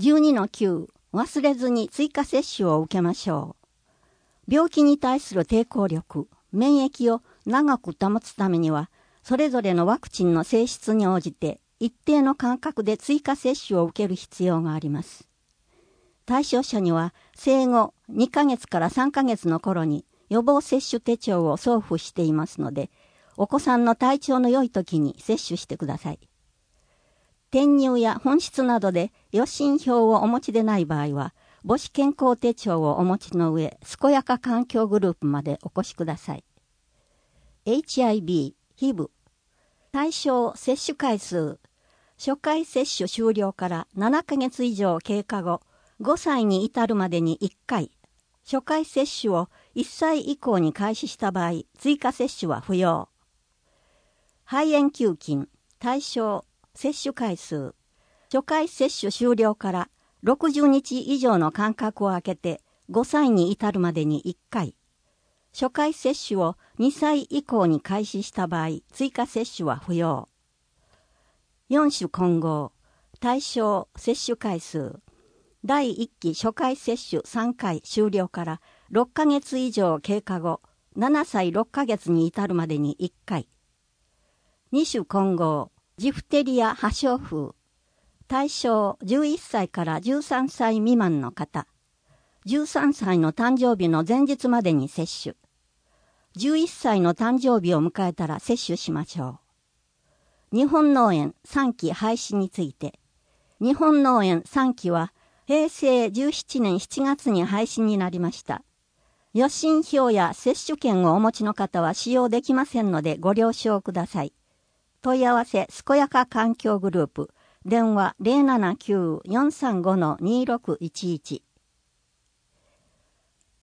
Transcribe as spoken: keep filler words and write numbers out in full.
じゅうにのきゅう、忘れずに追加接種を受けましょう。病気に対する抵抗力、免疫を長く保つためには、それぞれのワクチンの性質に応じて一定の間隔で追加接種を受ける必要があります。対象者には生後にかげつからさんかげつの頃に予防接種手帳を送付していますので、お子さんの体調の良い時に接種してください。転入や本質などで予診票をお持ちでない場合は、母子健康手帳をお持ちの上、健やか環境グループまでお越しください。エイチアイブイ、ヒブ、対象接種回数、初回接種終了からななかげつ以上経過後、ごさいに至るまでにいっかい、初回接種をいっさい以降に開始した場合、追加接種は不要。肺炎球菌、対象接種回数、初回接種終了からろくじゅうにち以上の間隔を空けてごさいに至るまでにいっかい、初回接種をにさい以降に開始した場合、追加接種は不要。よん種混合、対象接種回数、だいいっき初回接種さんかい終了からろっかげつ以上経過後、ななさいろっかげつに至るまでにいっかい。に種混合、ジフテリア破傷風、対象じゅういっさいからじゅうさんさい未満の方、じゅうさんさいの誕生日の前日までに接種、じゅういっさいの誕生日を迎えたら接種しましょう。日本脳炎さんき廃止について、日本脳炎さんきはへいせいじゅうななねんしちがつに廃止になりました。予診票や接種券をお持ちの方は使用できませんのでご了承ください。問い合わせ健やか環境グループ、電話 ゼロななきゅう よんさんご にろくいちいち